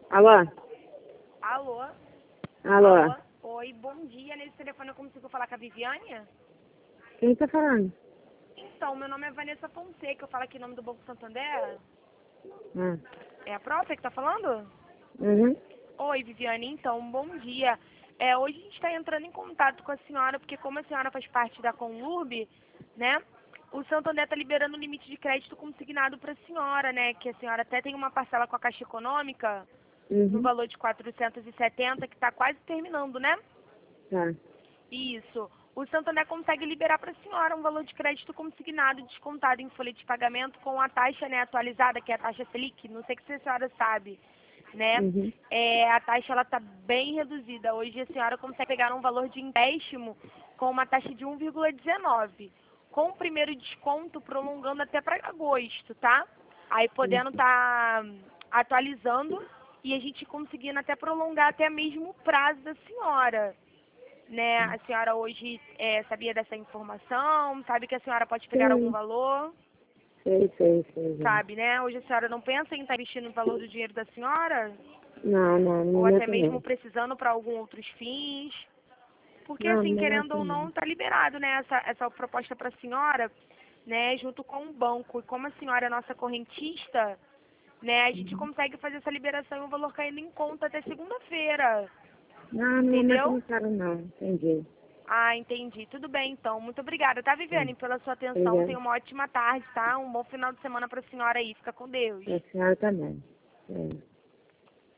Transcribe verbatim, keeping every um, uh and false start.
Alô? Alô? Alô? Alô? Oi, bom dia. Nesse telefone eu consigo falar com a Viviane? Quem tá falando? Então, meu nome é Vanessa Fonseca, eu falo aqui em nome do Banco Santander. Ah. É a própria que tá falando? Uhum. Oi, Viviane. Então, bom dia. É, hoje a gente está entrando em contato com a senhora, porque como a senhora faz parte da Conlurb, né, o Santander está liberando o limite de crédito consignado para a senhora, né, que a senhora até tem uma parcela com a Caixa Econômica, no Uhum. valor de quatrocentos e setenta, que está quase terminando, né? Tá. Isso. O Santander consegue liberar para a senhora um valor de crédito consignado descontado em folha de pagamento com a taxa, né, atualizada, que é a taxa Selic. Não sei se a senhora sabe, né? Uhum. É, a taxa ela está bem reduzida. Hoje a senhora consegue pegar um valor de empréstimo com uma taxa de um vírgula dezenove, com o primeiro desconto prolongando até para agosto, tá? Aí podendo estar atualizando e a gente conseguindo até prolongar até mesmo o prazo da senhora. Né? A senhora hoje é, sabia dessa informação? Sabe que a senhora pode pegar algum Sim. valor? Sei, sei, sei. já. Sabe, né? Hoje a senhora não pensa em estar investindo o valor do dinheiro da senhora? Não, não, no Ou até momento mesmo não. precisando para alguns outros fins? Porque, Não, no assim, querendo momento ou não. não, está liberado, né? Essa, essa proposta para a senhora, né? Junto com o banco. E como a senhora é nossa correntista, né? A gente Uhum. consegue fazer essa liberação e o valor caindo em conta até segunda-feira. Não, no momento eu Entendeu? não quero não. Entendi. Ah, entendi. Tudo bem, então. Muito obrigada, tá, Viviane, Sim. pela sua atenção. Obrigada. Tenha uma ótima tarde, tá? Um bom final de semana pra senhora aí. Fica com Deus. A senhora também. É.